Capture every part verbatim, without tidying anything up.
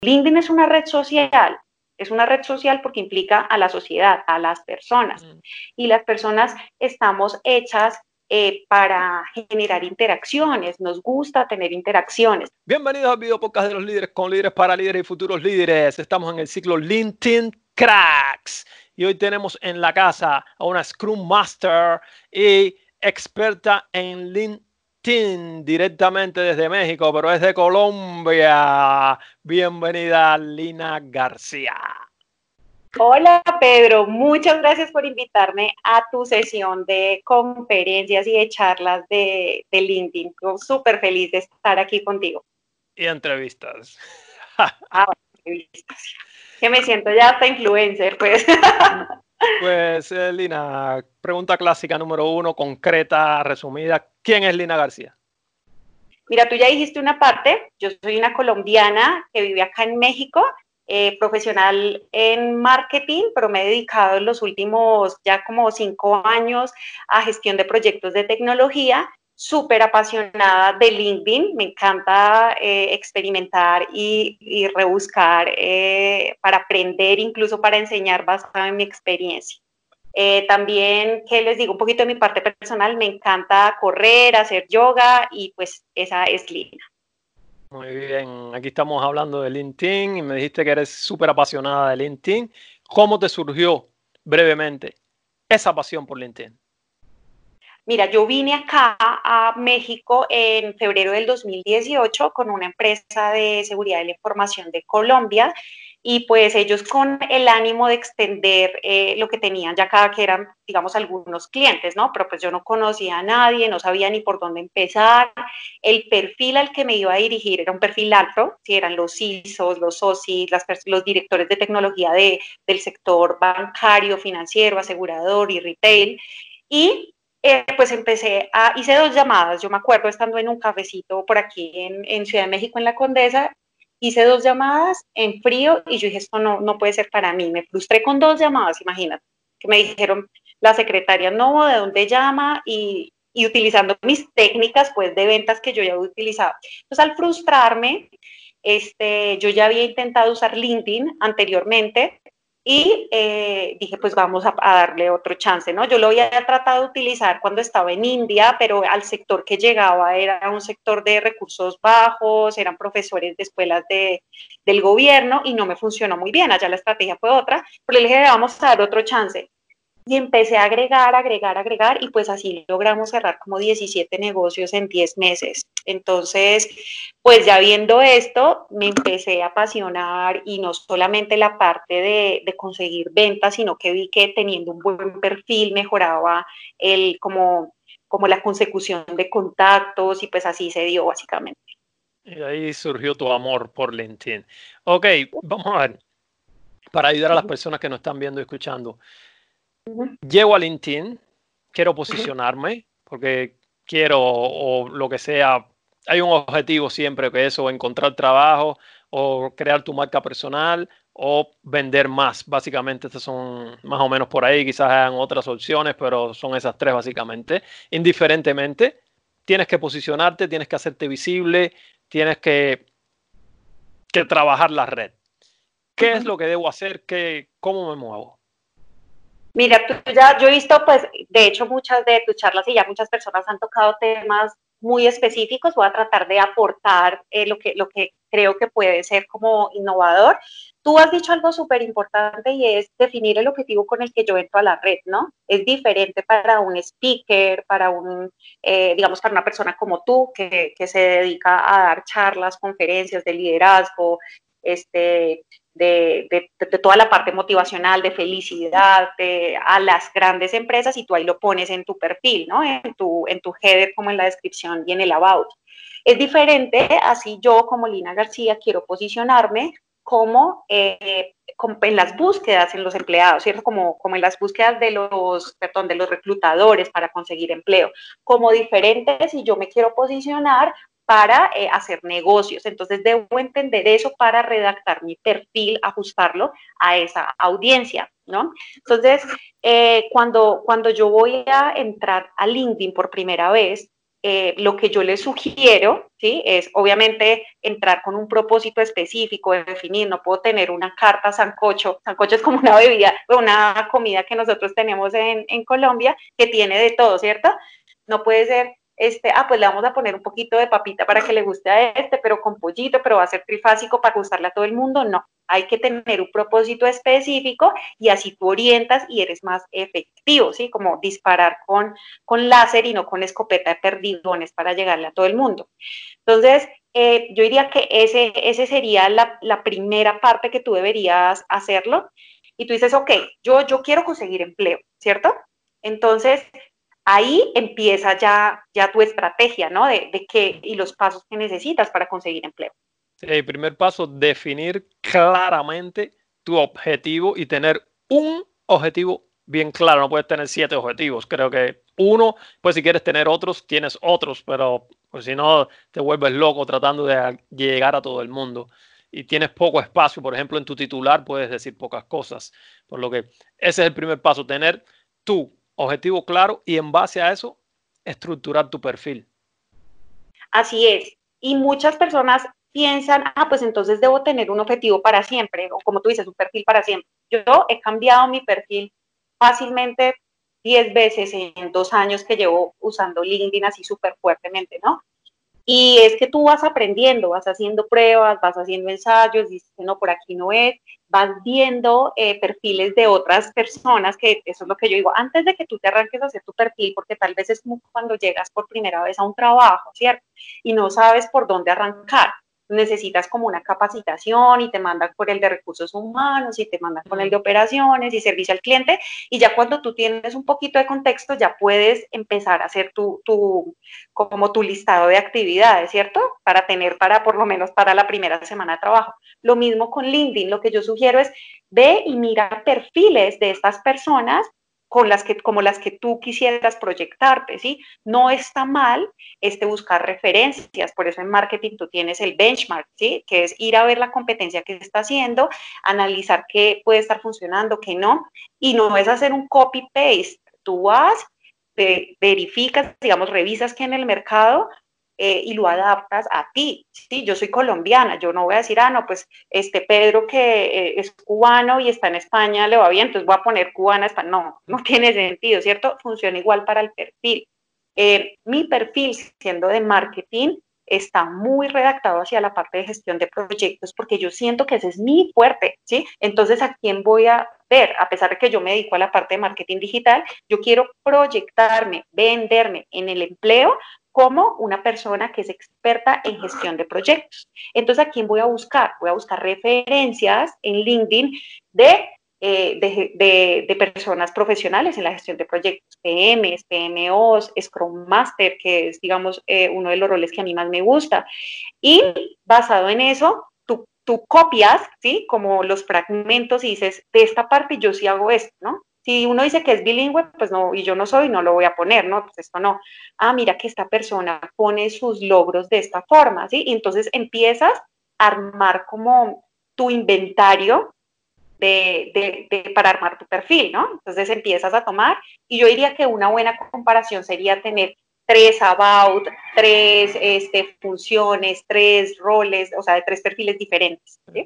LinkedIn es una red social, es una red social porque implica a la sociedad, a las personas. Mm. Y las personas estamos hechas eh, para generar interacciones, nos gusta tener interacciones. Bienvenidos al video podcast de los líderes con líderes para líderes y futuros líderes. Estamos en el ciclo LinkedIn Cracks. Y hoy tenemos en la casa a una Scrum Master y experta en LinkedIn directamente desde México, pero es de Colombia. Bienvenida, Lina García. Hola Pedro, muchas gracias por invitarme a tu sesión de conferencias y de charlas de, de LinkedIn. Estoy súper feliz de estar aquí contigo. Y entrevistas. Ah, entrevistas. Que me siento ya hasta influencer, pues. Pues, eh, Lina, pregunta clásica número uno, concreta, resumida. ¿Quién es Lina García? Mira, tú ya dijiste una parte. Yo soy una colombiana que vive acá en México, eh, profesional en marketing, pero me he dedicado en los últimos ya como cinco años a gestión de proyectos de tecnología. Súper apasionada de LinkedIn, me encanta eh, experimentar y, y rebuscar eh, para aprender, incluso para enseñar basado en mi experiencia. Eh, también, ¿qué les digo? Un poquito de mi parte personal, me encanta correr, hacer yoga y pues esa es Lina. Muy bien, aquí estamos hablando de LinkedIn y me dijiste que eres súper apasionada de LinkedIn. ¿Cómo te surgió brevemente esa pasión por LinkedIn? Mira, yo vine acá a México en febrero del dos mil dieciocho con una empresa de seguridad de la información de Colombia y pues ellos con el ánimo de extender eh, lo que tenían ya acá, que eran, digamos, algunos clientes, ¿no? Pero pues yo no conocía a nadie, no sabía ni por dónde empezar. El perfil al que me iba a dirigir era un perfil alto, si eran los C I S Os, los O C I S, las, los directores de tecnología de, del sector bancario, financiero, asegurador y retail. Y Eh, pues empecé a, hice dos llamadas, yo me acuerdo estando en un cafecito por aquí en, en Ciudad de México, en la Condesa, hice dos llamadas en frío y yo dije, esto no, no puede ser para mí, me frustré con dos llamadas, imagínate, que me dijeron la secretaria, no, ¿de dónde llama? Y, y utilizando mis técnicas pues de ventas que yo ya había utilizado. Entonces al frustrarme, este, yo ya había intentado usar LinkedIn anteriormente, y eh, dije, pues vamos a, a, darle otro chance, ¿no? Yo lo había tratado de utilizar cuando estaba en India, pero al sector que llegaba era un sector de recursos bajos, eran profesores de escuelas de, del gobierno y no me funcionó muy bien, allá la estrategia fue otra, pero le dije, vamos a dar otro chance. Y empecé a agregar, agregar, agregar y pues así logramos cerrar como diecisiete negocios en diez meses. Entonces, pues ya viendo esto, me empecé a apasionar y no solamente la parte de, de conseguir ventas, sino que vi que teniendo un buen perfil mejoraba el, como, como la consecución de contactos y pues así se dio básicamente. Y ahí surgió tu amor por LinkedIn. Ok, vamos a ver, para ayudar a las personas que nos están viendo y escuchando. Uh-huh. Llego a LinkedIn, quiero posicionarme porque quiero o lo que sea, hay un objetivo siempre que es o encontrar trabajo o crear tu marca personal o vender más. Básicamente estas son más o menos por ahí, quizás hayan otras opciones, pero son esas tres básicamente. Indiferentemente, tienes que posicionarte, tienes que hacerte visible, tienes que, que trabajar la red. ¿Qué es lo que debo hacer? ¿Qué, ¿Cómo me muevo? Mira, tú ya, yo he visto, pues, de hecho, muchas de tus charlas y ya muchas personas han tocado temas muy específicos. Voy a tratar de aportar eh, lo, que, lo que creo que puede ser como innovador. Tú has dicho algo súper importante y es definir el objetivo con el que yo entro a la red, ¿no? Es diferente para un speaker, para un, eh, digamos, para una persona como tú que, que se dedica a dar charlas, conferencias de liderazgo, este, de, de, de, toda la parte motivacional, de felicidad, de, a las grandes empresas y tú ahí lo pones en tu perfil, ¿no? En tu, en tu header, como en la descripción y en el about. Es diferente, así yo como Lina García quiero posicionarme como, eh, como en las búsquedas en los empleados, ¿cierto? Como, como en las búsquedas de los, perdón, de los reclutadores para conseguir empleo. Como diferente si yo me quiero posicionar para eh, hacer negocios. Entonces, debo entender eso para redactar mi perfil, ajustarlo a esa audiencia, ¿no? Entonces, eh, cuando, cuando yo voy a entrar a LinkedIn por primera vez, eh, lo que yo les sugiero, ¿sí? Es obviamente entrar con un propósito específico, definir, no puedo tener una carta sancocho, sancocho es como una bebida, una comida que nosotros tenemos en, en Colombia, que tiene de todo, ¿cierto? No puede ser, este, ah, pues le vamos a poner un poquito de papita para que le guste a este, pero con pollito, pero va a ser trifásico para gustarle a todo el mundo, no. Hay que tener un propósito específico y así tú orientas y eres más efectivo, ¿sí? Como disparar con, con láser y no con escopeta de perdigones para llegarle a todo el mundo. Entonces, eh, yo diría que ese, ese sería la, la primera parte que tú deberías hacerlo. Y tú dices, ok, yo, yo quiero conseguir empleo, ¿cierto? Entonces, ahí empieza ya, ya tu estrategia, ¿no? De, de qué y los pasos que necesitas para conseguir empleo. Sí, el primer paso, definir claramente tu objetivo y tener un objetivo bien claro. No puedes tener siete objetivos. Creo que uno, pues si quieres tener otros, tienes otros, pero pues, si no, te vuelves loco tratando de llegar a todo el mundo. Y tienes poco espacio, por ejemplo, en tu titular puedes decir pocas cosas. Por lo que ese es el primer paso, tener tu objetivo claro y en base a eso, estructurar tu perfil. Así es. Y muchas personas piensan, ah, pues entonces debo tener un objetivo para siempre, o como tú dices, un perfil para siempre. Yo he cambiado mi perfil fácilmente diez veces en dos años que llevo usando LinkedIn así súper fuertemente, ¿no? Y es que tú vas aprendiendo, vas haciendo pruebas, vas haciendo ensayos, dices que no, por aquí no es, vas viendo eh, perfiles de otras personas, que eso es lo que yo digo, antes de que tú te arranques a hacer tu perfil, porque tal vez es como cuando llegas por primera vez a un trabajo, ¿cierto? Y no sabes por dónde arrancar. Necesitas como una capacitación y te mandan por el de recursos humanos y te mandan con el de operaciones y servicio al cliente, y ya cuando tú tienes un poquito de contexto ya puedes empezar a hacer tu, tu como tu listado de actividades, ¿cierto? Para tener para, por lo menos para la primera semana de trabajo. Lo mismo con LinkedIn, lo que yo sugiero es ve y mira perfiles de estas personas con las que, como las que tú quisieras proyectarte, ¿sí? No está mal este buscar referencias, por eso en marketing tú tienes el benchmark, ¿sí? Que es ir a ver la competencia que está haciendo, analizar qué puede estar funcionando, qué no, y no es hacer un copy-paste, tú vas, te verificas, digamos, revisas que en el mercado eh, y lo adaptas a ti, ¿sí? Yo soy colombiana, yo no voy a decir, ah, no, pues este Pedro que eh, es cubano y está en España le va bien, entonces voy a poner cubana, España. No, no tiene sentido, ¿cierto? Funciona igual para el perfil. Eh, mi perfil, siendo de marketing, está muy redactado hacia la parte de gestión de proyectos porque yo siento que ese es mi fuerte, ¿sí? Entonces, ¿a quién voy a ver? A pesar de que yo me dedico a la parte de marketing digital, yo quiero proyectarme, venderme en el empleo como una persona que es experta en gestión de proyectos. Entonces, ¿a quién voy a buscar? Voy a buscar referencias en LinkedIn de eh, de, de, de, personas profesionales en la gestión de proyectos, P Ms, P M Os, Scrum Master, que es, digamos, eh, uno de los roles que a mí más me gusta. Y basado en eso, tú, tú copias, ¿sí? Como los fragmentos y dices, de esta parte yo sí hago esto, ¿no? Si uno dice que es bilingüe, pues no, y yo no soy, no lo voy a poner, ¿no? Pues esto no. Ah, mira que esta persona pone sus logros de esta forma, ¿sí? Y entonces empiezas a armar como tu inventario de, de, de, para armar tu perfil, ¿no? Entonces empiezas a tomar, y yo diría que una buena comparación sería tener tres about, tres este, funciones, tres roles, o sea, de tres perfiles diferentes, ¿sí?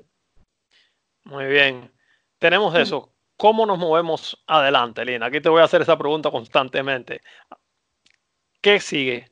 Muy bien. Tenemos eso. ¿Cómo nos movemos adelante, Lina? Aquí te voy a hacer esa pregunta constantemente. ¿Qué sigue?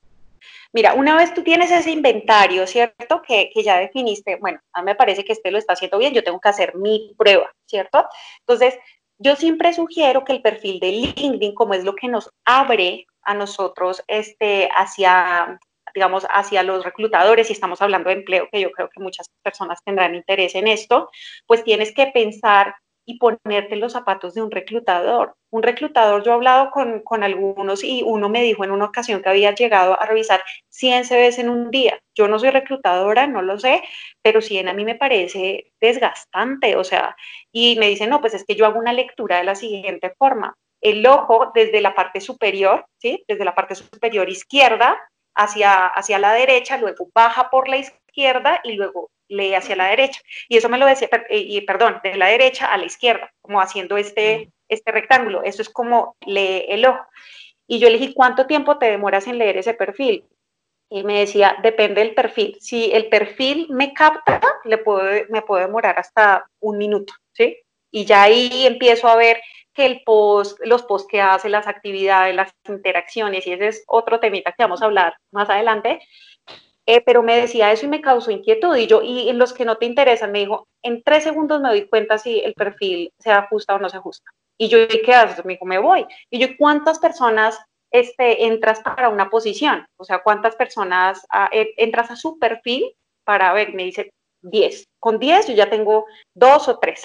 Mira, una vez tú tienes ese inventario, ¿cierto? Que, que ya definiste, bueno, a mí me parece que este lo está haciendo bien, yo tengo que hacer mi prueba, ¿cierto? Entonces, yo siempre sugiero que el perfil de LinkedIn, como es lo que nos abre a nosotros este, hacia, digamos, hacia los reclutadores, si estamos hablando de empleo, que yo creo que muchas personas tendrán interés en esto, pues tienes que pensar y ponerte los zapatos de un reclutador. Un reclutador, yo he hablado con, con algunos y uno me dijo en una ocasión que había llegado a revisar cien C Vs en un día. Yo no soy reclutadora, no lo sé, pero cien a mí me parece desgastante, o sea, y me dicen, no, pues es que yo hago una lectura de la siguiente forma. El ojo desde la parte superior, ¿sí? Desde la parte superior izquierda hacia, hacia la derecha, luego baja por la izquierda y luego lee hacia la derecha. Y eso me lo decía, y, perdón, de la derecha a la izquierda, como haciendo este, este rectángulo. Eso es como lee el ojo. Y yo le dije, ¿cuánto tiempo te demoras en leer ese perfil? Y me decía, depende del perfil. Si el perfil me capta, le puedo, me puedo demorar hasta un minuto, ¿sí? Y ya ahí empiezo a ver que el post, los posts que hace, las actividades, las interacciones, y ese es otro temita que vamos a hablar más adelante, eh, pero me decía eso y me causó inquietud, y yo, y en los que no te interesan, me dijo, en tres segundos me doy cuenta si el perfil se ajusta o no se ajusta. Y yo, ¿y qué haces? Me dijo, me voy. Y yo, ¿cuántas personas este, entras para una posición? O sea, ¿cuántas personas ah, entras a su perfil para ver? Me dice, diez. Con diez yo ya tengo dos o tres.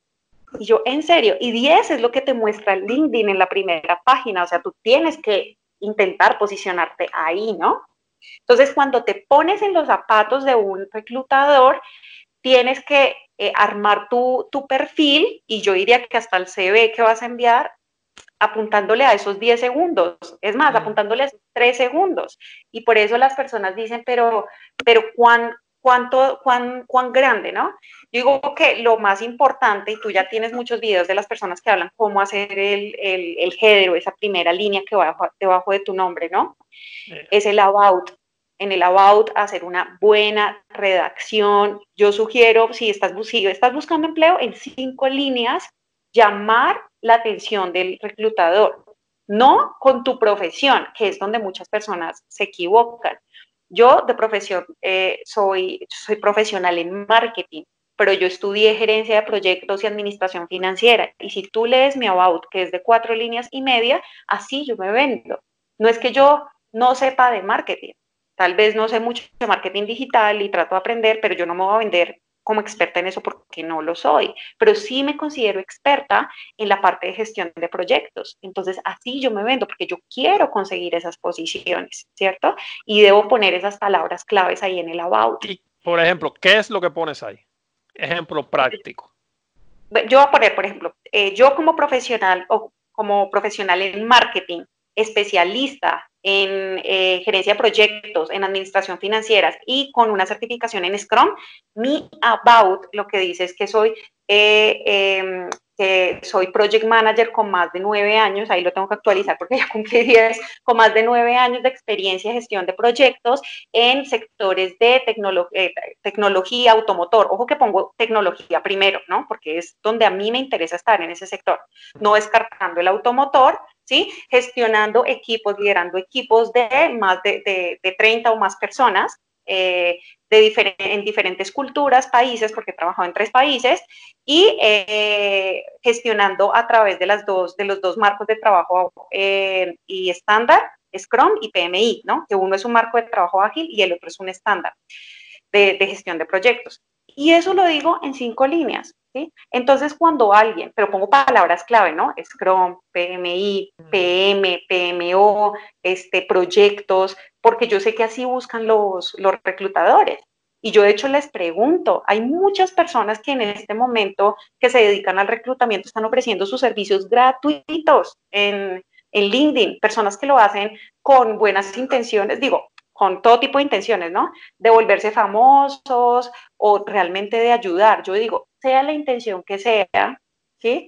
Y yo, en serio, y diez es lo que te muestra LinkedIn en la primera página, o sea, tú tienes que intentar posicionarte ahí, ¿no? Entonces, cuando te pones en los zapatos de un reclutador, tienes que eh, armar tu, tu perfil, y yo diría que hasta el C V que vas a enviar, apuntándole a esos diez segundos, es más, apuntándole a esos tres segundos. Y por eso las personas dicen, pero, pero ¿cuán, cuánto, cuán, cuán grande, ¿no? Yo digo que lo más importante, y tú ya tienes muchos videos de las personas que hablan cómo hacer el, el, el header, esa primera línea que va debajo de tu nombre, ¿no? Yeah. Es el about. En el about hacer una buena redacción. Yo sugiero, si estás, si estás buscando empleo, en cinco líneas, llamar la atención del reclutador, no con tu profesión, que es donde muchas personas se equivocan. Yo de profesión eh, soy, soy profesional en marketing, pero yo estudié gerencia de proyectos y administración financiera, y si tú lees mi about, que es de cuatro líneas y media, así yo me vendo. No es que yo no sepa de marketing, tal vez no sé mucho de marketing digital y trato de aprender, pero yo no me voy a vender como experta en eso porque no lo soy, pero sí me considero experta en la parte de gestión de proyectos. Entonces, así yo me vendo porque yo quiero conseguir esas posiciones, ¿cierto? Y debo poner esas palabras claves ahí en el about. Y, por ejemplo, ¿qué es lo que pones ahí? Ejemplo práctico. Yo voy a poner, por ejemplo, eh, yo como profesional o como profesional en marketing, especialista en eh, gerencia de proyectos, en administración financiera y con una certificación en Scrum, mi about lo que dice es que soy, eh, eh, que soy project manager con más de nueve años, ahí lo tengo que actualizar porque ya cumplí diez, con más de nueve años de experiencia en gestión de proyectos en sectores de tecnolo eh, tecnología, automotor. Ojo que pongo tecnología primero, ¿no? Porque es donde a mí me interesa estar en ese sector, no descartando el automotor, ¿sí? Gestionando equipos, liderando equipos de más de, de, de treinta o más personas, eh, de difer en diferentes culturas, países, porque he trabajado en tres países, y eh, gestionando a través de, las dos, de los dos marcos de trabajo eh, y estándar, Scrum y P M I, ¿no? Que uno es un marco de trabajo ágil y el otro es un estándar de, de gestión de proyectos. Y eso lo digo en cinco líneas, ¿sí? Entonces, cuando alguien, pero pongo palabras clave, ¿no? Scrum, P M I, P M, P M O, este, proyectos, porque yo sé que así buscan los, los reclutadores. Y yo de hecho les pregunto, hay muchas personas que en este momento que se dedican al reclutamiento están ofreciendo sus servicios gratuitos en, en LinkedIn, personas que lo hacen con buenas intenciones, digo, con todo tipo de intenciones, ¿no? De volverse famosos o realmente de ayudar. Yo digo, sea la intención que sea, ¿sí?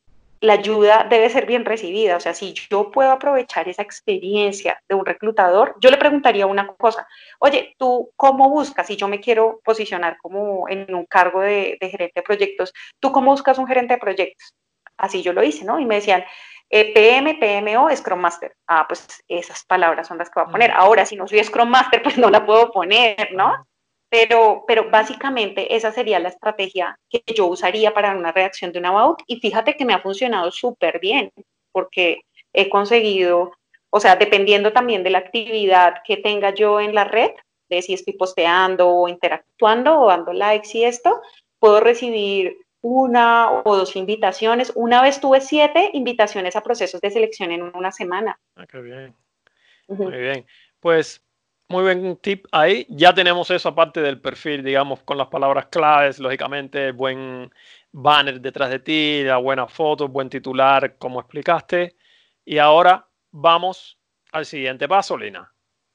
La ayuda debe ser bien recibida. O sea, si yo puedo aprovechar esa experiencia de un reclutador, yo le preguntaría una cosa, oye, ¿tú cómo buscas? Si yo me quiero posicionar como en un cargo de, de gerente de proyectos, ¿tú cómo buscas un gerente de proyectos? Así yo lo hice, ¿no? Y me decían, eh, P M, P M O, Scrum Master. Ah, pues esas palabras son las que voy a poner. Ahora, si no soy Scrum Master, pues no la puedo poner, ¿no? Pero, pero básicamente esa sería la estrategia que yo usaría para una redacción de una about, y fíjate que me ha funcionado súper bien, porque he conseguido, o sea, dependiendo también de la actividad que tenga yo en la red, de si estoy posteando o interactuando o dando likes y esto, puedo recibir una o dos invitaciones. Una vez tuve siete invitaciones a procesos de selección en una semana. Ah, qué bien. Uh-huh. Muy bien. Pues muy buen tip ahí. Ya tenemos esa parte del perfil, digamos, con las palabras claves, lógicamente, buen banner detrás de ti, la buena foto, buen titular, como explicaste. Y ahora vamos al siguiente paso, Lina.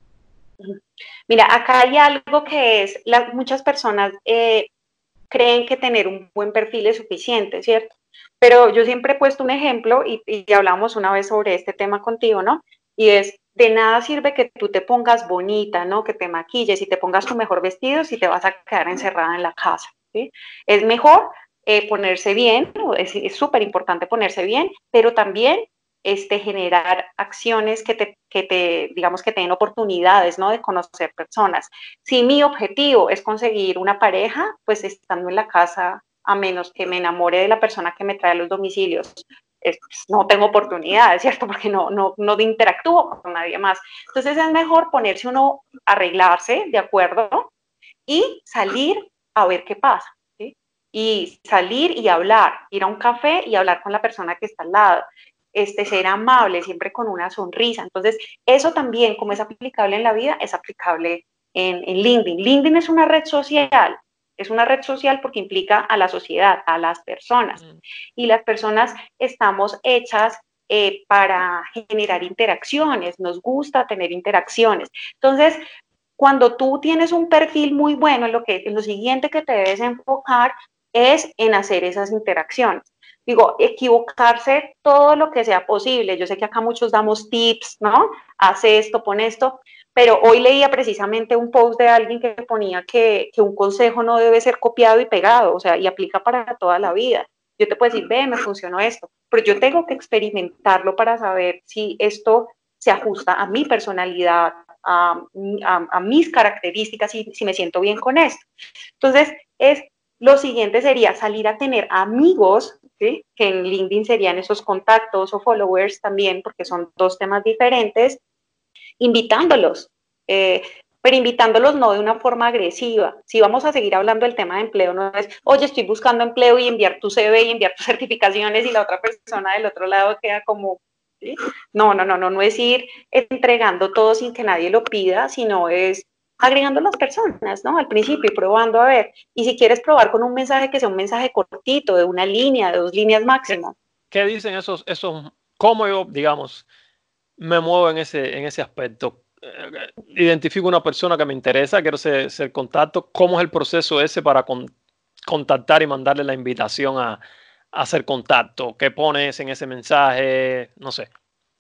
Mira, acá hay algo que es, la, muchas personas eh, creen que tener un buen perfil es suficiente, ¿cierto? Pero yo siempre he puesto un ejemplo, y, y hablamos una vez sobre este tema contigo, ¿no? y es, de nada sirve que tú te pongas bonita, ¿no? Que te maquilles y te pongas tu mejor vestido si te vas a quedar encerrada en la casa, ¿sí? Es mejor eh, ponerse bien, es súper importante ponerse bien, pero también este, generar acciones que te, que te, digamos, que te den oportunidades, ¿no? De conocer personas. Si mi objetivo es conseguir una pareja, pues estando en la casa, a menos que me enamore de la persona que me trae los domicilios, es, no tengo oportunidades, ¿cierto? Porque no, no, no interactúo con nadie más. Entonces es mejor ponerse uno, arreglarse, ¿de acuerdo? Y salir a ver qué pasa, ¿sí? Y salir y hablar, ir a un café y hablar con la persona que está al lado. Este, ser amable, siempre con una sonrisa. Entonces, eso también, como es aplicable en la vida, es aplicable en, en LinkedIn. LinkedIn es una red social, es una red social porque implica a la sociedad, a las personas. Y las personas estamos hechas eh, para generar interacciones, nos gusta tener interacciones. Entonces, cuando tú tienes un perfil muy bueno, lo, que, lo siguiente que te debes enfocar es en hacer esas interacciones. Digo, equivocarse todo lo que sea posible. Yo sé que acá muchos damos tips, ¿no? Haz esto, pon esto, pero hoy leía precisamente un post de alguien que ponía que, que un consejo no debe ser copiado y pegado, o sea, y aplica para toda la vida. Yo te puedo decir, ve, me funcionó esto, pero yo tengo que experimentarlo para saber si esto se ajusta a mi personalidad, a, a, a mis características y si me siento bien con esto. Entonces, es, lo siguiente sería salir a tener amigos, ¿sí? Que en LinkedIn serían esos contactos o followers también, porque son dos temas diferentes, invitándolos, eh, pero invitándolos no de una forma agresiva. Si vamos a seguir hablando del tema de empleo, no es, oye, estoy buscando empleo y enviar tu C V y enviar tus certificaciones y la otra persona del otro lado queda como, ¿sí? No, no, no, no, no es ir entregando todo sin que nadie lo pida, sino es agregando las personas, ¿no? Al principio y probando a ver. Y si quieres probar con un mensaje que sea un mensaje cortito, de una línea, de dos líneas máximo. ¿Qué, qué dicen esos, esos, cómo yo, digamos, me muevo en ese, en ese aspecto? Eh, identifico una persona que me interesa, quiero ser, ser contacto. ¿Cómo es el proceso ese para con, contactar y mandarle la invitación a, a hacer contacto? ¿Qué pones en ese mensaje? No sé.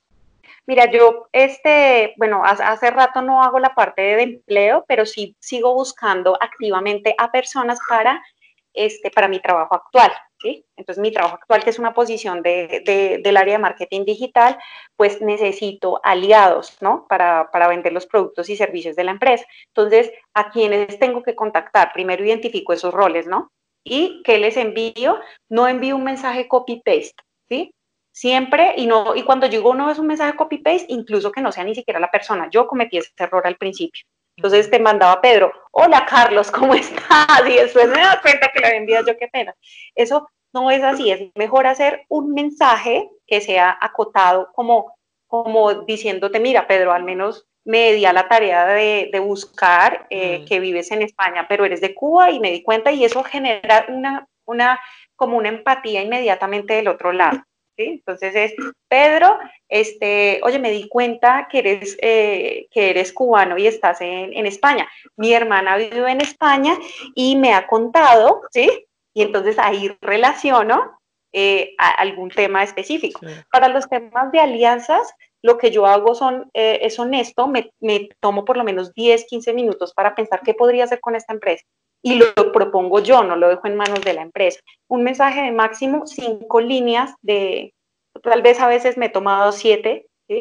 Mira, yo, este, bueno, hace, hace rato no hago la parte de empleo, pero sí sigo buscando activamente a personas para, este, para mi trabajo actual, ¿sí? Entonces, mi trabajo actual, que es una posición de, de, del área de marketing digital, pues necesito aliados, ¿no? Para, para vender los productos y servicios de la empresa. Entonces, ¿a quiénes tengo que contactar? Primero identifico esos roles, ¿no? ¿Y qué les envío? No envío un mensaje copy-paste, ¿sí? Siempre, y no, y cuando llegó uno es un mensaje copy-paste, incluso que no sea ni siquiera la persona. Yo cometí ese error al principio. Entonces te mandaba Pedro, hola Carlos, ¿cómo estás? Y después me da cuenta que le había enviado yo, qué pena. Eso no es así, es mejor hacer un mensaje que sea acotado como, como diciéndote, mira Pedro, al menos me di a la tarea de, de buscar eh, Mm. que vives en España, pero eres de Cuba y me di cuenta y eso genera una, una, como una empatía inmediatamente del otro lado. ¿Sí? Entonces es, Pedro, este, oye, me di cuenta que eres, eh, que eres cubano y estás en, en, España. Mi hermana vive en España y me ha contado, ¿sí? Y entonces ahí relaciono eh, a algún tema específico. Sí. Para los temas de alianzas, lo que yo hago son, eh, es honesto, me, me tomo por lo menos diez, quince minutos para pensar qué podría hacer con esta empresa. Y lo propongo yo, no lo dejo en manos de la empresa. Un mensaje de máximo cinco líneas de, tal vez a veces me he tomado siete, ¿sí?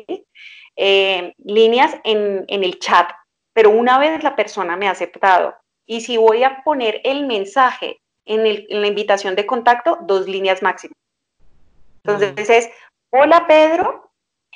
eh, líneas en, en el chat, pero una vez la persona me ha aceptado. Y si voy a poner el mensaje en, el, en la invitación de contacto, dos líneas máximo. Entonces mm. es, hola Pedro,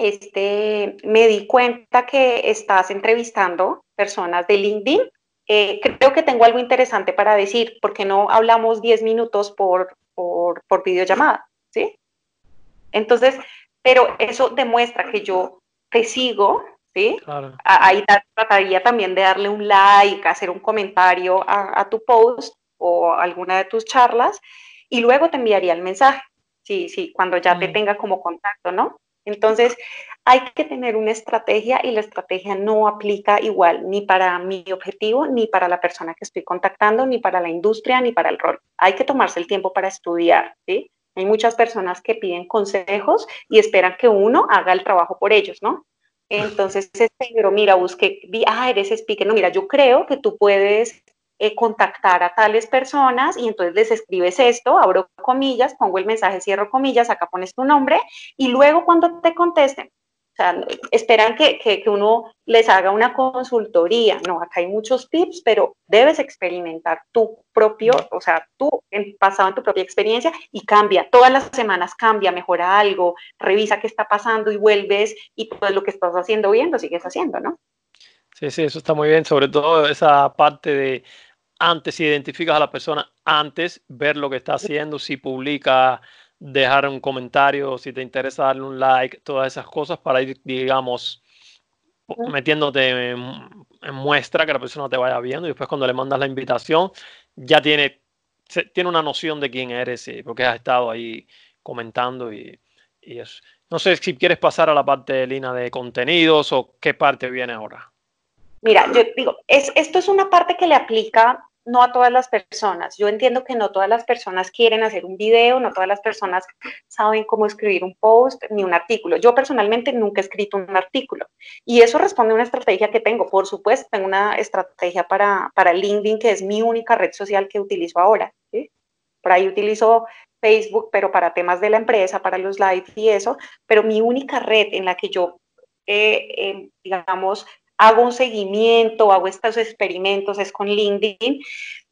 este, me di cuenta que estás entrevistando personas de LinkedIn. Eh, creo que tengo algo interesante para decir, porque no hablamos diez minutos por, por, por videollamada, ¿sí? Entonces, pero eso demuestra que yo te sigo, ¿sí? Claro. Ahí trataría también de darle un like, hacer un comentario a, a tu post o a alguna de tus charlas y luego te enviaría el mensaje, sí, sí, cuando ya mm. te tenga como contacto, ¿no? Entonces, hay que tener una estrategia y la estrategia no aplica igual ni para mi objetivo, ni para la persona que estoy contactando, ni para la industria, ni para el rol. Hay que tomarse el tiempo para estudiar, ¿sí? Hay muchas personas que piden consejos y esperan que uno haga el trabajo por ellos, ¿no? Entonces, es Pedro, mira, busqué, vi, ah, eres speaker, no, mira, yo creo que tú puedes eh, contactar a tales personas y entonces les escribes esto, abro comillas, pongo el mensaje, cierro comillas, acá pones tu nombre y luego cuando te contesten, o sea, esperan que, que, que uno les haga una consultoría, no, acá hay muchos tips, pero debes experimentar tu propio, o sea, tú en, basado en tu propia experiencia y cambia, todas las semanas cambia, mejora algo, revisa qué está pasando y vuelves y pues lo que estás haciendo bien lo sigues haciendo, ¿no? Sí, sí, eso está muy bien, sobre todo esa parte de antes, si identificas a la persona, antes ver lo que está haciendo, si publica, dejar un comentario, si te interesa darle un like, todas esas cosas para ir, digamos, metiéndote en, en muestra que la persona te vaya viendo y después cuando le mandas la invitación ya tiene, se- tiene una noción de quién eres y porque has estado ahí comentando y, y eso. No sé si quieres pasar a la parte, Lina, de contenidos o qué parte viene ahora. Mira, yo digo, es, esto es una parte que le aplica no a todas las personas. Yo entiendo que no todas las personas quieren hacer un video, no todas las personas saben cómo escribir un post ni un artículo. Yo personalmente nunca he escrito un artículo y eso responde a una estrategia que tengo. Por supuesto, tengo una estrategia para, para LinkedIn, que es mi única red social que utilizo ahora, ¿sí? Por ahí utilizo Facebook, pero para temas de la empresa, para los live y eso, pero mi única red en la que yo, eh, eh, digamos, hago un seguimiento, hago estos experimentos, es con LinkedIn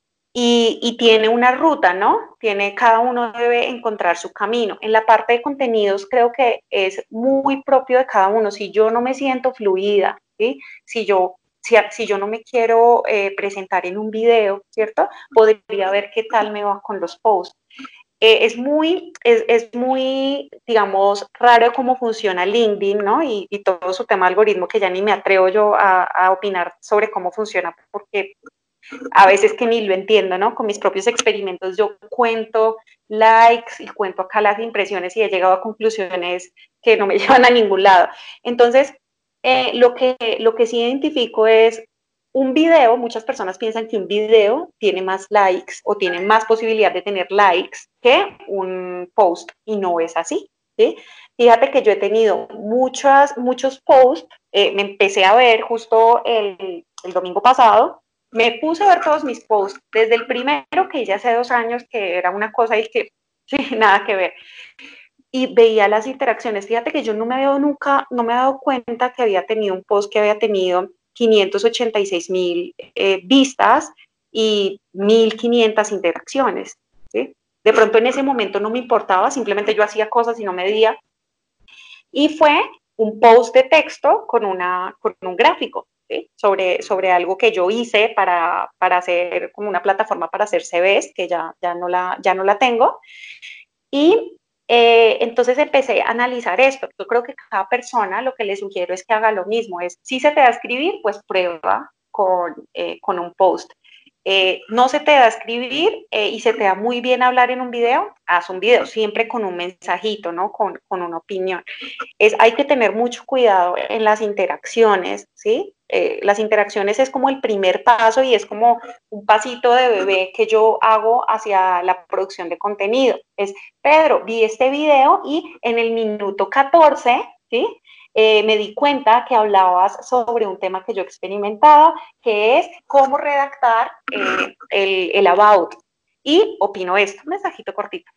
y, y, tiene una ruta, ¿no? Tiene, cada uno debe encontrar su camino. En la parte de contenidos creo que es muy propio de cada uno. Si yo no me siento fluida, ¿sí? Si yo, si, si yo no me quiero eh, presentar en un video, ¿cierto? Podría ver qué tal me va con los posts. Eh, es, muy, es, es, muy, digamos, raro cómo funciona LinkedIn, ¿no? Y, y todo su tema de algoritmo, que ya ni me atrevo yo a, a opinar sobre cómo funciona, porque a veces que ni lo entiendo, ¿no? Con mis propios experimentos yo cuento likes y cuento acá las impresiones y he llegado a conclusiones que no me llevan a ningún lado. Entonces, eh, lo, que, lo que sí identifico es un video. Muchas personas piensan que un video tiene más likes o tiene más posibilidad de tener likes que un post y no es así, ¿sí? Fíjate que yo he tenido muchas, muchos posts, eh, me empecé a ver justo el, el domingo pasado, me puse a ver todos mis posts, desde el primero que hice hace dos años, que era una cosa y que sí, nada que ver, y veía las interacciones. Fíjate que yo no me había dado nunca, no me he dado cuenta que había tenido un post que había tenido quinientos ochenta y seis mil eh, vistas y mil quinientas interacciones, ¿sí? De pronto en ese momento no me importaba, simplemente yo hacía cosas y no medía. Y fue un post de texto con, una, con un gráfico, ¿sí? sobre, sobre algo que yo hice para, para hacer como una plataforma para hacer C Vs, que ya, ya, no, la, ya no la tengo. Y eh, entonces empecé a analizar esto. Yo creo que cada persona lo que le sugiero es que haga lo mismo. Es, si se te da a escribir, pues prueba con, eh, con un post. Eh, no se te da a escribir eh, y se te da muy bien hablar en un video, haz un video, siempre con un mensajito, ¿no? Con, con una opinión. Es, hay que tener mucho cuidado en las interacciones, ¿sí? Eh, las interacciones es como el primer paso y es como un pasito de bebé que yo hago hacia la producción de contenido. Es, Pedro, vi este video y en el minuto catorce, ¿sí? Eh, me di cuenta que hablabas sobre un tema que yo experimentaba, que es cómo redactar eh, el, el about. Y opino esto, un mensajito cortito.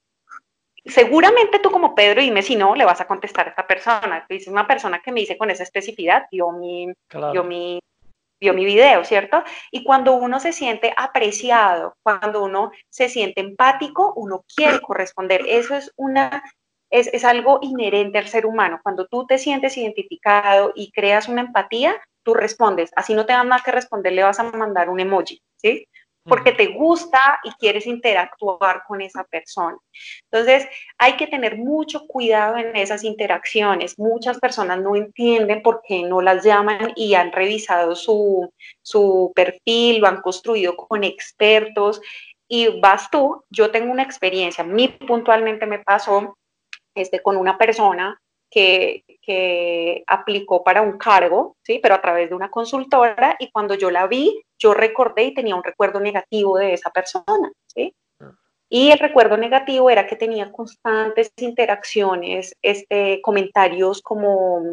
Seguramente tú como Pedro, dime si no, le vas a contestar a esta persona. Es una persona que me dice con esa especificidad, vio mi, vio Claro. mi, vio mi video, ¿cierto? Y cuando uno se siente apreciado, cuando uno se siente empático, uno quiere corresponder. Eso es una, es, es algo inherente al ser humano. Cuando tú te sientes identificado y creas una empatía, tú respondes. Así no te dan nada que responder, le vas a mandar un emoji, ¿sí? Porque Uh-huh. te gusta y quieres interactuar con esa persona. Entonces, hay que tener mucho cuidado en esas interacciones. Muchas personas no entienden por qué no las llaman y han revisado su, su perfil, lo han construido con expertos y vas tú. Yo tengo una experiencia, a mí puntualmente me pasó este, con una persona que, que aplicó para un cargo, ¿sí? Pero a través de una consultora, y cuando yo la vi, yo recordé y tenía un recuerdo negativo de esa persona, ¿sí? Y el recuerdo negativo era que tenía constantes interacciones, este, comentarios como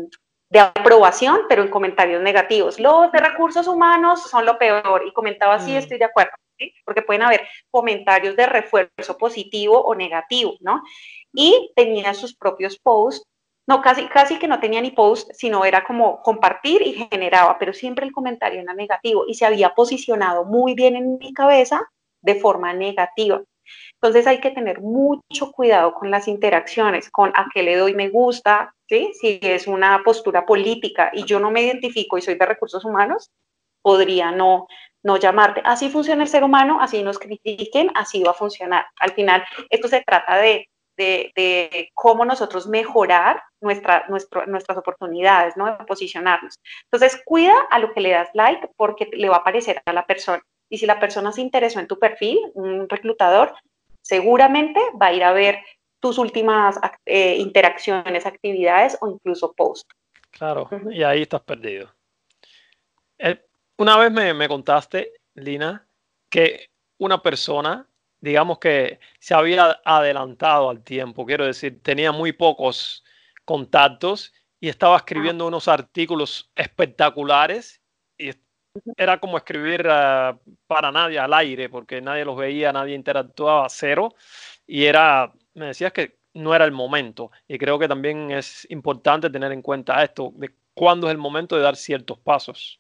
de aprobación, pero en comentarios negativos. Los de recursos humanos son lo peor, y comentaba, sí, estoy de acuerdo, ¿sí? Porque pueden haber comentarios de refuerzo positivo o negativo, ¿no? Y tenía sus propios posts, no, casi, casi que no tenía ni post, sino era como compartir y generaba, pero siempre el comentario era negativo y se había posicionado muy bien en mi cabeza de forma negativa. Entonces hay que tener mucho cuidado con las interacciones, con a qué le doy me gusta, ¿sí? Si es una postura política y yo no me identifico y soy de recursos humanos, podría no, no llamarte. Así funciona el ser humano, así nos critiquen, así va a funcionar. Al final, esto se trata de, de, de cómo nosotros mejorar nuestra, nuestro, nuestras oportunidades, ¿no? De posicionarnos. Entonces, cuida a lo que le das like porque le va a aparecer a la persona. Y si la persona se interesó en tu perfil, un reclutador, seguramente va a ir a ver tus últimas eh, interacciones, actividades o incluso posts. Claro, uh-huh. Y ahí estás perdido. Eh, una vez me, me contaste, Lina, que una persona, digamos que se había adelantado al tiempo, quiero decir, tenía muy pocos contactos y estaba escribiendo unos artículos espectaculares y era como escribir uh, para nadie al aire, porque nadie los veía, nadie interactuaba, cero, y era, me decías que no era el momento, y creo que también es importante tener en cuenta esto, de cuándo es el momento de dar ciertos pasos.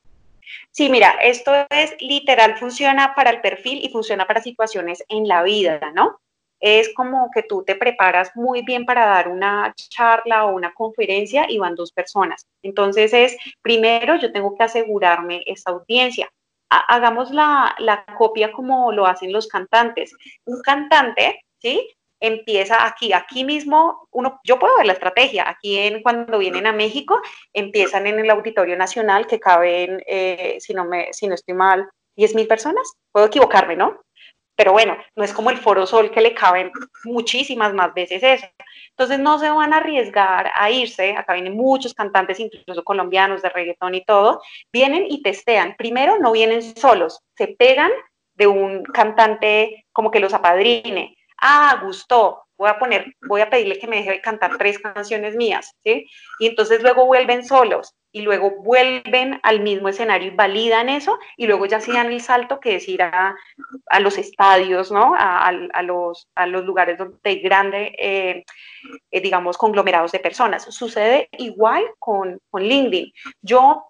Sí, mira, esto es literal, funciona para el perfil y funciona para situaciones en la vida, ¿no? Es como que tú te preparas muy bien para dar una charla o una conferencia y van dos personas. Entonces es, primero yo tengo que asegurarme esa audiencia. Hagamos la, la copia como lo hacen los cantantes. Un cantante, ¿sí? Empieza aquí, aquí mismo, uno, yo puedo ver la estrategia, aquí en, cuando vienen a México, empiezan en el Auditorio Nacional, que caben, eh, si, no me, si no estoy mal, diez mil personas, puedo equivocarme, ¿no? Pero bueno, no es como el Foro Sol que le caben muchísimas más veces eso. Entonces no se van a arriesgar a irse, acá vienen muchos cantantes, incluso colombianos de reggaetón y todo, vienen y testean. Primero no vienen solos, se pegan de un cantante como que los apadrine. Ah, gustó, voy a poner, voy a pedirle que me deje cantar tres canciones mías, ¿sí? Y entonces luego vuelven solos y luego vuelven al mismo escenario y validan eso y luego ya sí dan el salto que es ir a, a los estadios, ¿no? A, a, a, los, a los lugares donde hay grandes, eh, eh, digamos, conglomerados de personas. Sucede igual con, con LinkedIn. Yo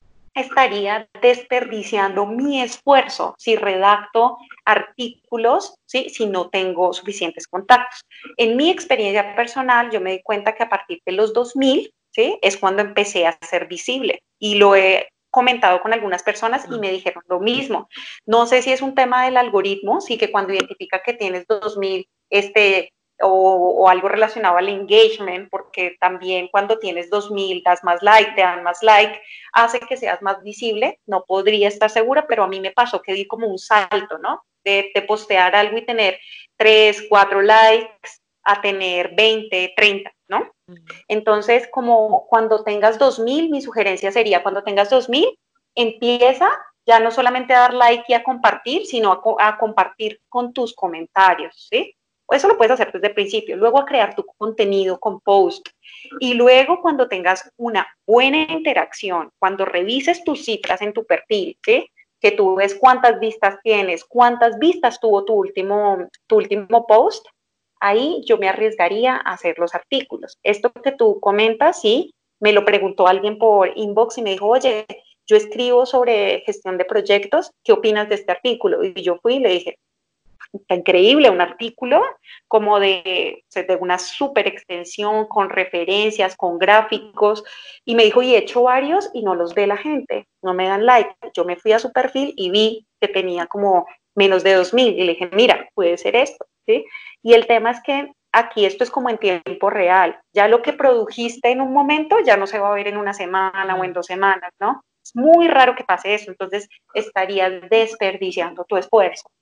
estaría desperdiciando mi esfuerzo si redacto artículos, ¿sí? Si no tengo suficientes contactos. En mi experiencia personal, yo me di cuenta que a partir de los dos mil, ¿sí? Es cuando empecé a ser visible y lo he comentado con algunas personas y me dijeron lo mismo. No sé si es un tema del algoritmo, sí, que cuando identifica que tienes dos mil, este, o, o algo relacionado al engagement, porque también cuando tienes dos mil das más like, te dan más like, hace que seas más visible. No podría estar segura, pero a mí me pasó que di como un salto, ¿no? De, de postear algo y tener tres, cuatro likes a tener veinte, treinta, ¿no? Entonces, como cuando tengas dos mil, mi sugerencia sería cuando tengas dos mil, empieza ya no solamente a dar like y a compartir, sino a, co a compartir con tus comentarios, ¿sí? Eso lo puedes hacer desde el principio, luego a crear tu contenido con post y luego cuando tengas una buena interacción, cuando revises tus cifras en tu perfil, ¿sí? Que tú ves cuántas vistas tienes, cuántas vistas tuvo tu último, tu último post, ahí yo me arriesgaría a hacer los artículos. Esto que tú comentas, sí, me lo preguntó alguien por inbox y me dijo, oye, yo escribo sobre gestión de proyectos, ¿qué opinas de este artículo? Y yo fui y le dije, está increíble, un artículo como de, de una súper extensión, con referencias, con gráficos, y me dijo, y he hecho varios y no los ve la gente, no me dan like. Yo me fui a su perfil y vi que tenía como menos de dos mil, y le dije, mira, puede ser esto, ¿sí? Y el tema es que aquí esto es como en tiempo real, ya lo que produjiste en un momento ya no se va a ver en una semana o en dos semanas, ¿no? Es muy raro que pase eso, entonces estarías desperdiciando tu esfuerzo.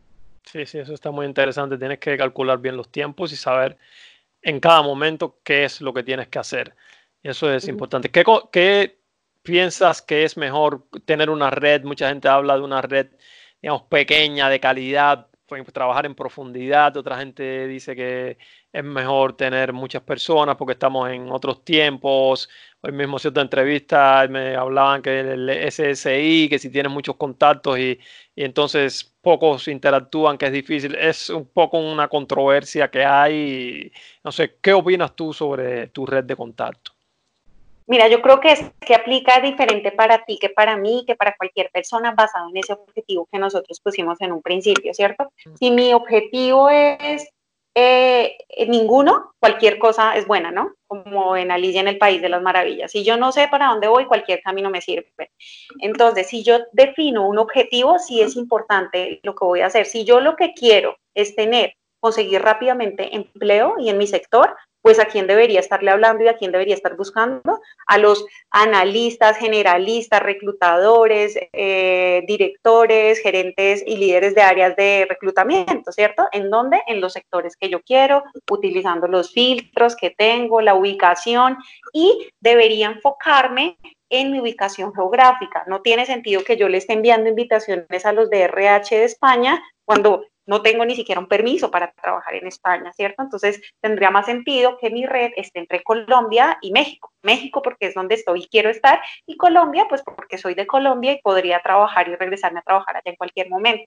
Sí, sí, eso está muy interesante. Tienes que calcular bien los tiempos y saber en cada momento qué es lo que tienes que hacer. Y eso es uh-huh. importante. ¿Qué, ¿Qué piensas que es mejor tener una red? Mucha gente habla de una red, digamos, pequeña, de calidad, pues, trabajar en profundidad, otra gente dice que es mejor tener muchas personas porque estamos en otros tiempos. Hoy mismo cierta entrevista me hablaban que el S S I, que si tienes muchos contactos y, y entonces pocos interactúan, que es difícil. Es un poco una controversia que hay. No sé, ¿qué opinas tú sobre tu red de contactos? Mira, yo creo que es que aplica diferente para ti que para mí, que para cualquier persona basado en ese objetivo que nosotros pusimos en un principio, ¿cierto? Si mi objetivo es eh, ninguno, cualquier cosa es buena, ¿no? Como en Alicia en el País de las Maravillas. Si yo no sé para dónde voy, cualquier camino me sirve. Entonces, si yo defino un objetivo, sí es importante lo que voy a hacer. Si yo lo que quiero es tener, conseguir rápidamente empleo y en mi sector, pues a quién debería estarle hablando y a quién debería estar buscando, a los analistas, generalistas, reclutadores, eh, directores, gerentes y líderes de áreas de reclutamiento, ¿cierto? ¿En dónde? En los sectores que yo quiero, utilizando los filtros que tengo, la ubicación, y debería enfocarme en mi ubicación geográfica. No tiene sentido que yo le esté enviando invitaciones a los de R H de España cuando no tengo ni siquiera un permiso para trabajar en España, ¿cierto? Entonces tendría más sentido que mi red esté entre Colombia y México. México porque es donde estoy y quiero estar, y Colombia pues porque soy de Colombia y podría trabajar y regresarme a trabajar allá en cualquier momento.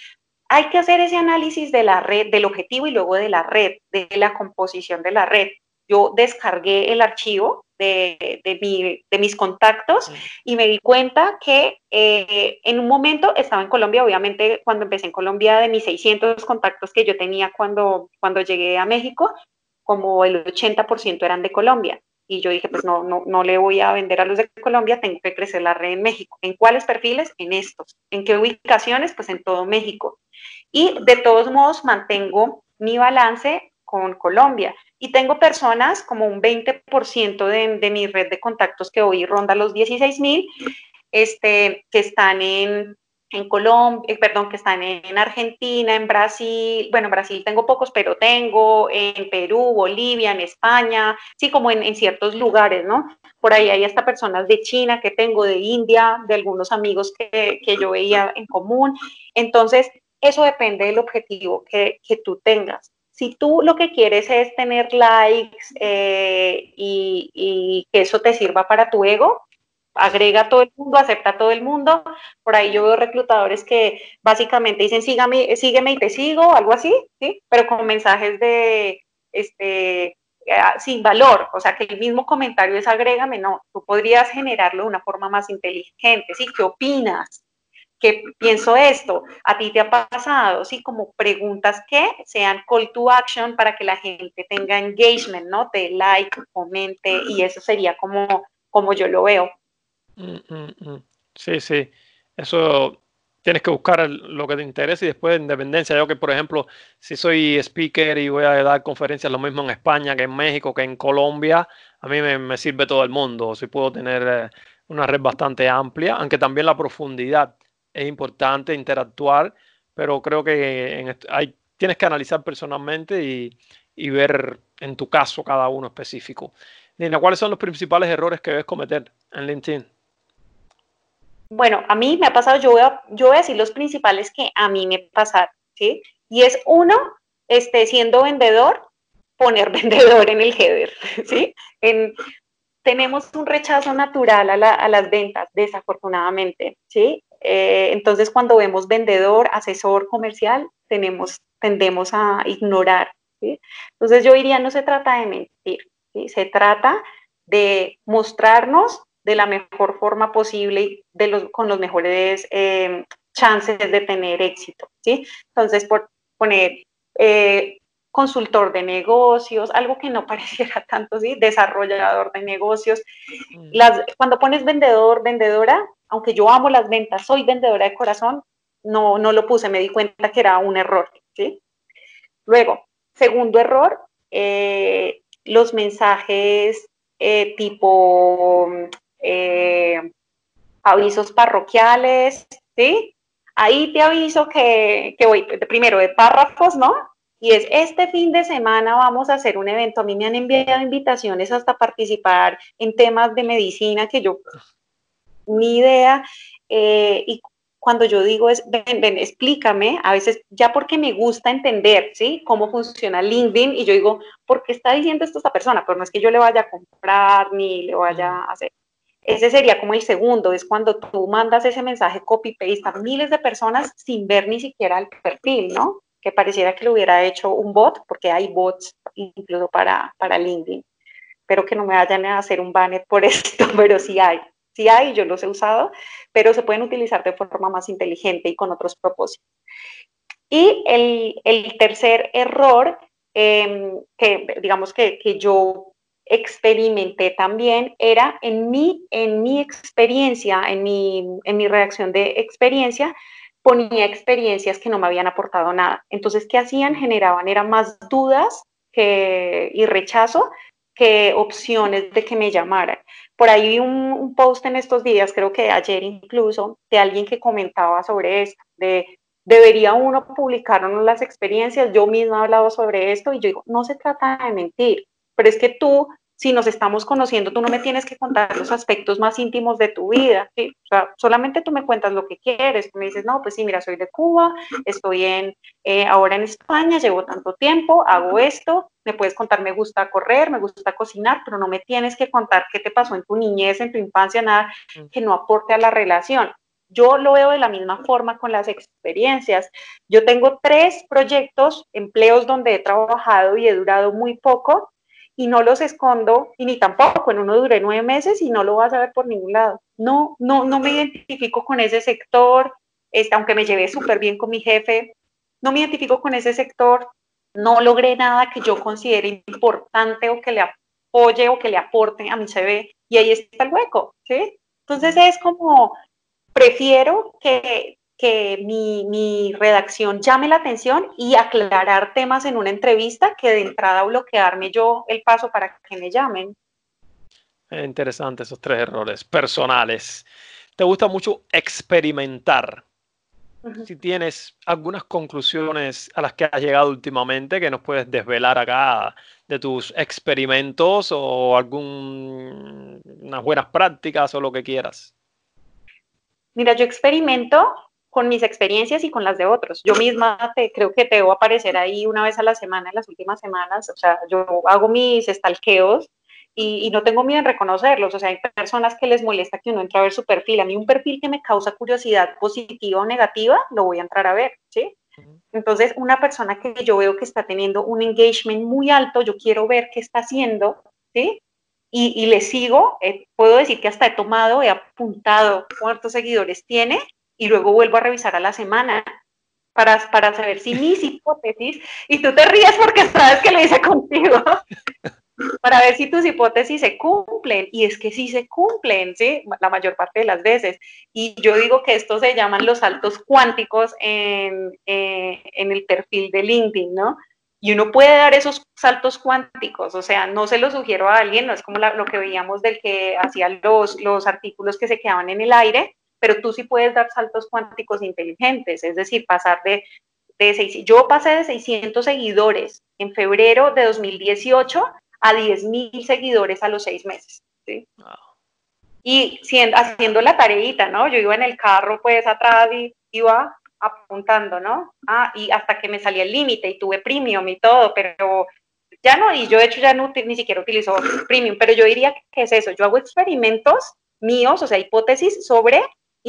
Hay que hacer ese análisis de la red, del objetivo y luego de la red, de la composición de la red. Yo descargué el archivo de, de, mi, de mis contactos y me di cuenta que eh, en un momento estaba en Colombia, obviamente cuando empecé en Colombia, de mis seiscientos contactos que yo tenía cuando, cuando llegué a México, como el ochenta por ciento eran de Colombia. Y yo dije, pues no, no, no le voy a vender a los de Colombia, tengo que crecer la red en México. ¿En cuáles perfiles? En estos. ¿En qué ubicaciones? Pues en todo México. Y de todos modos mantengo mi balance con Colombia. Y tengo personas, como un veinte por ciento de, de mi red de contactos que hoy ronda los dieciséis mil, este, que están en, en Colombia, eh, perdón, que están en Argentina, en Brasil, bueno, en Brasil tengo pocos, pero tengo en Perú, Bolivia, en España, sí, como en, en ciertos lugares, ¿no? Por ahí hay hasta personas de China que tengo, de India, de algunos amigos que, que yo veía en común. Entonces, eso depende del objetivo que, que tú tengas. Si tú lo que quieres es tener likes eh, y, y que eso te sirva para tu ego, agrega a todo el mundo, acepta a todo el mundo. Por ahí yo veo reclutadores que básicamente dicen sígame, sígueme y te sigo, algo así, ¿sí? Pero con mensajes de, este, sin valor, o sea, que el mismo comentario es agrégame, no, tú podrías generarlo de una forma más inteligente, ¿sí? ¿Qué opinas? ¿Qué pienso esto? ¿A ti te ha pasado? Sí, como preguntas que sean call to action para que la gente tenga engagement, ¿no? Te like, comente, y eso sería como, como yo lo veo. Mm, mm, mm. Sí, sí. Eso tienes que buscar lo que te interesa y después de independencia. Yo que, por ejemplo, si soy speaker y voy a dar conferencias lo mismo en España que en México, que en Colombia, a mí me, me sirve todo el mundo. Si puedo tener eh, una red bastante amplia, aunque también la profundidad es importante, interactuar, pero creo que en hay, tienes que analizar personalmente y, y ver en tu caso cada uno específico. Nina, ¿cuáles son los principales errores que ves cometer en LinkedIn? Bueno, a mí me ha pasado, yo voy a, yo voy a decir los principales que a mí me pasaron, ¿sí? Y es uno, este, siendo vendedor, poner vendedor en el header, ¿sí? En, tenemos un rechazo natural a, la, a las ventas, desafortunadamente, ¿sí? Eh, entonces, cuando vemos vendedor, asesor comercial, tenemos, tendemos a ignorar, ¿sí? Entonces, yo diría, no se trata de mentir, ¿sí? Se trata de mostrarnos de la mejor forma posible y de los, con los mejores eh, chances de tener éxito, ¿sí? Entonces, por poner eh, consultor de negocios, algo que no pareciera tanto, ¿sí? Desarrollador de negocios. Las, cuando pones vendedor, vendedora, aunque yo amo las ventas, soy vendedora de corazón, no, no lo puse, me di cuenta que era un error, ¿sí? Luego, segundo error, eh, los mensajes eh, tipo eh, avisos parroquiales, ¿sí? Ahí te aviso que, que voy, primero de párrafos, ¿no? Y es, este fin de semana vamos a hacer un evento. A mí me han enviado invitaciones hasta participar en temas de medicina que yo, ni idea. Eh, y cuando yo digo es, ven, ven, explícame, a veces ya porque me gusta entender, ¿sí? Cómo funciona LinkedIn y yo digo, ¿por qué está diciendo esto esta persona? Pero no es que yo le vaya a comprar ni le vaya Mm. a hacer. Ese sería como el segundo, es cuando tú mandas ese mensaje copy-paste a miles de personas sin ver ni siquiera el perfil, ¿no? Que pareciera que lo hubiera hecho un bot, porque hay bots incluso para, para LinkedIn. Espero que no me vayan a hacer un banner por esto, pero sí hay. Sí hay, yo los he usado, pero se pueden utilizar de forma más inteligente y con otros propósitos. Y el, el tercer error, eh, que digamos que, que yo experimenté también, era en mi, en mi experiencia, en mi, en mi redacción de experiencia, ponía experiencias que no me habían aportado nada. Entonces, ¿qué hacían? Generaban, eran más dudas que, y rechazo que opciones de que me llamaran. Por ahí vi un, un post en estos días, creo que ayer incluso, de alguien que comentaba sobre esto, de debería uno publicar uno las experiencias. Yo misma he hablado sobre esto y yo digo, no se trata de mentir, pero es que tú, si nos estamos conociendo, tú no me tienes que contar los aspectos más íntimos de tu vida, ¿sí? O sea, solamente tú me cuentas lo que quieres. Tú me dices, no, pues sí, mira, soy de Cuba, estoy en, eh, ahora en España, llevo tanto tiempo, hago esto, me puedes contar, me gusta correr, me gusta cocinar, pero no me tienes que contar qué te pasó en tu niñez, en tu infancia, nada que no aporte a la relación. Yo lo veo de la misma forma con las experiencias. Yo tengo tres proyectos, empleos donde he trabajado y he durado muy poco y no los escondo y ni tampoco. En uno duré nueve meses y no lo vas a ver por ningún lado. No, no, no me identifico con ese sector, este, aunque me llevé súper bien con mi jefe, no me identifico con ese sector, no logré nada que yo considere importante o que le apoye o que le aporte a mi C V y ahí está el hueco, ¿sí? Entonces es como prefiero que, que mi, mi, redacción llame la atención y aclarar temas en una entrevista que de entrada bloquearme yo el paso para que me llamen. Es interesante esos tres errores personales. ¿Te gusta mucho experimentar? Uh-huh. Si tienes algunas conclusiones a las que has llegado últimamente que nos puedes desvelar acá de tus experimentos o algunas buenas prácticas o lo que quieras. Mira, yo experimento con mis experiencias y con las de otros. Yo misma te, creo que te debo aparecer ahí una vez a la semana, en las últimas semanas. O sea, yo hago mis estalqueos y, y no tengo miedo en reconocerlos. O sea, hay personas que les molesta que uno entre a ver su perfil. A mí un perfil que me causa curiosidad positiva o negativa, lo voy a entrar a ver, ¿sí? Entonces, una persona que yo veo que está teniendo un engagement muy alto, yo quiero ver qué está haciendo, ¿sí? Y, y le sigo, eh, puedo decir que hasta he tomado, he apuntado cuántos seguidores tiene y luego vuelvo a revisar a la semana para, para saber si mis hipótesis, y tú te ríes porque sabes que lo hice contigo, para ver si tus hipótesis se cumplen, y es que sí se cumplen, ¿sí? La mayor parte de las veces. Y yo digo que estos se llaman los saltos cuánticos en, eh, en el perfil de LinkedIn, ¿no? Y uno puede dar esos saltos cuánticos, o sea, no se lo sugiero a alguien, no es como la, lo que veíamos del que hacía los, los artículos que se quedaban en el aire, pero tú sí puedes dar saltos cuánticos inteligentes, es decir, pasar de, de seis, yo pasé de seiscientos seguidores en febrero de dos mil dieciocho a diez mil seguidores a los seis meses, ¿sí? Wow. Y siendo, haciendo la tareita, ¿no? Yo iba en el carro, pues, atrás y iba apuntando, ¿no? Ah, y hasta que me salía el límite y tuve premium y todo, pero ya no, y yo de hecho ya no, ni siquiera utilizo premium, pero yo diría que es eso, yo hago experimentos míos, o sea, hipótesis sobre,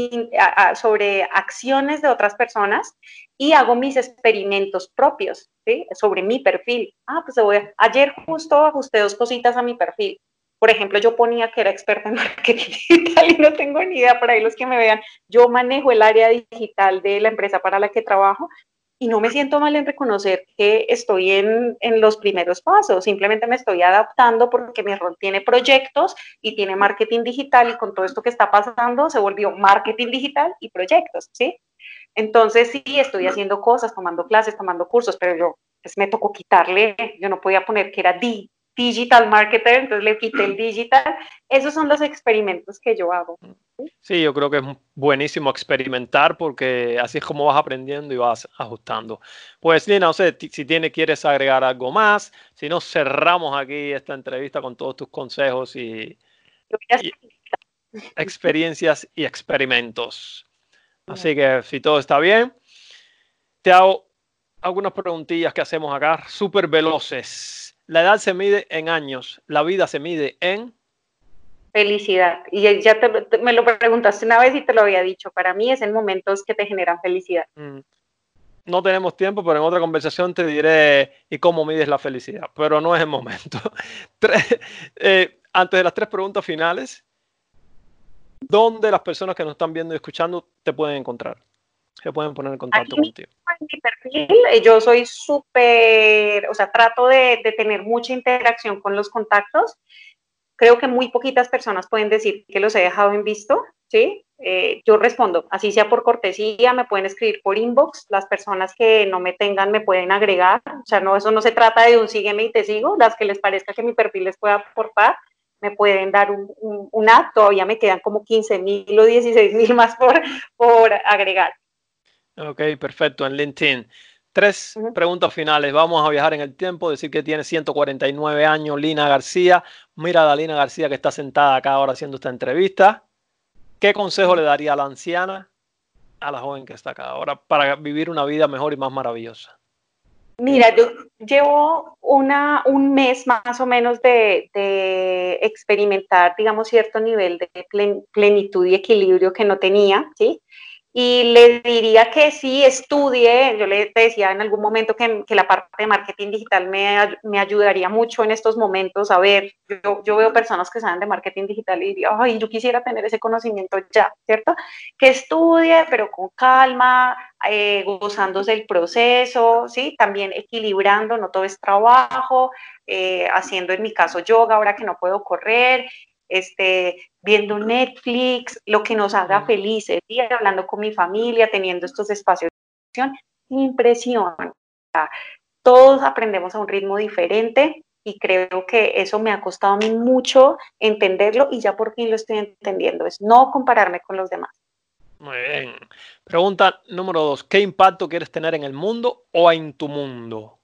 sobre acciones de otras personas y hago mis experimentos propios, ¿sí? Sobre mi perfil. Ah, pues voy a, ayer justo ajusté dos cositas a mi perfil. Por ejemplo, yo ponía que era experta en marketing digital y no tengo ni idea, para ahí los que me vean, yo manejo el área digital de la empresa para la que trabajo y no me siento mal en reconocer que estoy en, en los primeros pasos, simplemente me estoy adaptando porque mi rol tiene proyectos y tiene marketing digital y con todo esto que está pasando se volvió marketing digital y proyectos, ¿sí? Entonces sí, estoy haciendo cosas, tomando clases, tomando cursos, pero yo pues me tocó quitarle, yo no podía poner que era di, digital marketer, entonces le quité el digital. Esos son los experimentos que yo hago. Sí, yo creo que es buenísimo experimentar porque así es como vas aprendiendo y vas ajustando. Pues Lina, no sé si tiene, quieres agregar algo más, si no cerramos aquí esta entrevista con todos tus consejos y, y experiencias y experimentos. Así que si todo está bien, te hago algunas preguntillas que hacemos acá, súper veloces. La edad se mide en años, la vida se mide en... Felicidad. Y ya te, te, me lo preguntaste una vez y te lo había dicho. Para mí es en momentos que te generan felicidad. Mm. No tenemos tiempo, pero en otra conversación te diré y cómo mides la felicidad, pero no es el momento. Tres, eh, antes de las tres preguntas finales, ¿dónde las personas que nos están viendo y escuchando te pueden encontrar? Se pueden poner en contacto Aquí, contigo. en mi perfil, yo soy súper, o sea, trato de, de tener mucha interacción con los contactos. Creo que muy poquitas personas pueden decir que los he dejado en visto, ¿sí? Eh, yo respondo, así sea por cortesía, me pueden escribir por inbox, las personas que no me tengan me pueden agregar, o sea, no, eso no se trata de un sígueme y te sigo, las que les parezca que mi perfil les pueda aportar, me pueden dar un, un, un ad, todavía me quedan como quince mil o dieciséis mil más por, por agregar. Ok, perfecto, en LinkedIn. Tres Uh-huh. preguntas finales. Vamos a viajar en el tiempo, decir que tiene ciento cuarenta y nueve años, Lina García. Mira a la Lina García que está sentada acá ahora haciendo esta entrevista. ¿Qué consejo le daría a la anciana, a la joven que está acá ahora, para vivir una vida mejor y más maravillosa? Mira, yo llevo una, un mes más o menos de, de experimentar, digamos, cierto nivel de plen, plenitud y equilibrio que no tenía, ¿sí? Y le diría que sí estudie, yo le decía en algún momento que, que la parte de marketing digital me, me, ayudaría mucho en estos momentos a ver, yo, yo veo personas que saben de marketing digital y digo, ay, yo quisiera tener ese conocimiento ya, ¿cierto? Que estudie, pero con calma, eh, gozándose el proceso, ¿sí? También equilibrando, no todo es trabajo, eh, haciendo en mi caso yoga ahora que no puedo correr, este, viendo Netflix, lo que nos haga felices, ¿sí? Hablando con mi familia, teniendo estos espacios de acción, sin presión. Todos aprendemos a un ritmo diferente y creo que eso me ha costado a mí mucho entenderlo y ya por fin lo estoy entendiendo, es no compararme con los demás. Muy bien. Pregunta número dos. ¿Qué impacto quieres tener en el mundo o en tu mundo?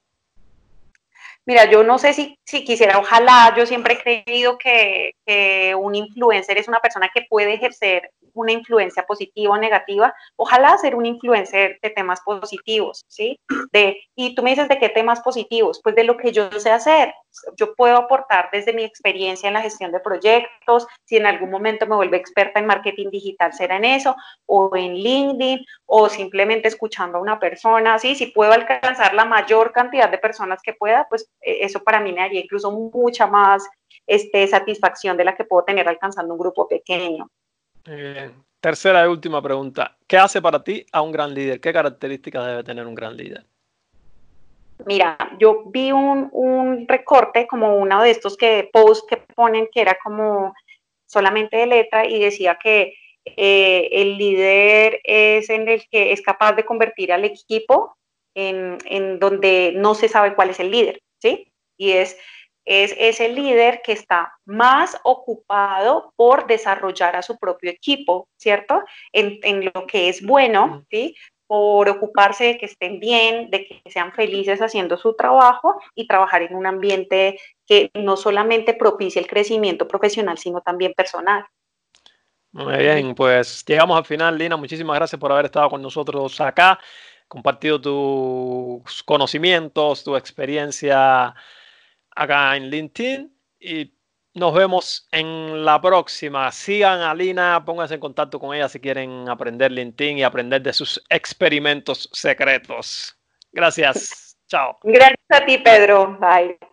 Mira, yo no sé si, si quisiera, ojalá, yo siempre he creído que, que un influencer es una persona que puede ejercer una influencia positiva o negativa, ojalá ser un influencer de temas positivos, ¿sí? De, y tú me dices, ¿de qué temas positivos? Pues de lo que yo sé hacer. Yo puedo aportar desde mi experiencia en la gestión de proyectos, si en algún momento me vuelvo experta en marketing digital, será en eso, o en LinkedIn, o simplemente escuchando a una persona, ¿sí? Si puedo alcanzar la mayor cantidad de personas que pueda, pues eso para mí me haría incluso mucha más este, satisfacción de la que puedo tener alcanzando un grupo pequeño. Eh, tercera y última pregunta. ¿Qué hace para ti a un gran líder? ¿Qué características debe tener un gran líder? Mira, yo vi un, un recorte como uno de estos que post que ponen que era como solamente de letra y decía que eh, el líder es en el que es capaz de convertir al equipo en, en donde no se sabe cuál es el líder, ¿sí? Y es, es ese líder que está más ocupado por desarrollar a su propio equipo, ¿cierto? En, en lo que es bueno, ¿sí? Por ocuparse de que estén bien, de que sean felices haciendo su trabajo y trabajar en un ambiente que no solamente propicie el crecimiento profesional, sino también personal. Muy bien, pues llegamos al final, Lina. Muchísimas gracias por haber estado con nosotros acá, compartido tus conocimientos, tu experiencia acá en LinkedIn y nos vemos en la próxima. Sigan a Lina, pónganse en contacto con ella si quieren aprender LinkedIn y aprender de sus experimentos secretos. Gracias. Chao. Gracias a ti, Pedro. Bye.